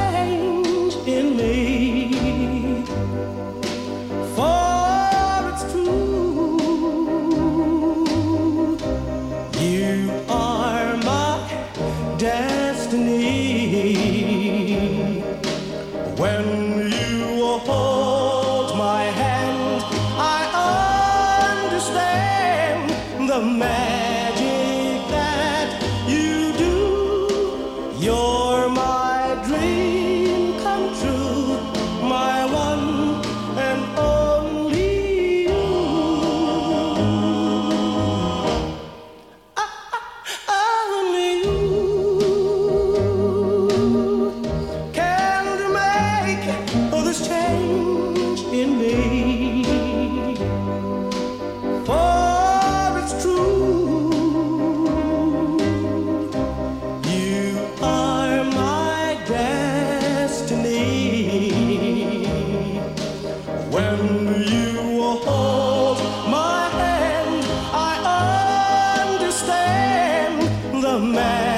change in me. For it's true, you are my destiny. When you hold my hand, I understand the magic that you do. You're my dream come true, my one and only you. Only you can make this change in me. For it's true, you are my destiny. When you hold my hand, I understand the man.